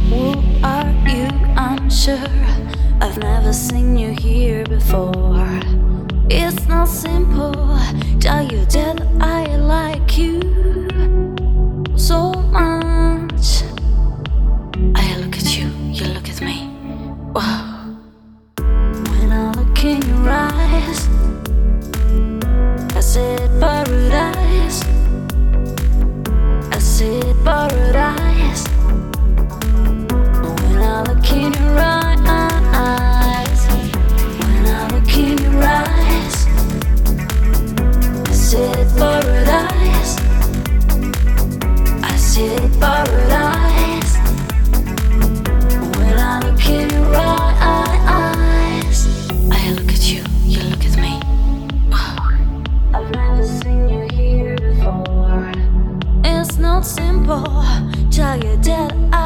Who are you? I'm sure I've never seen you here before. It's not simple. Tell you that I like you so much. I look at you, you look at me. Wow. When I look in your eyes, I said paradise. I said paradise. When I look in your eyes, when I look in your eyes, I said paradise. I said paradise. When I look in your eyes, I look at you, you look at me. Wow. I've never seen you here before. It's not simple. Tell you that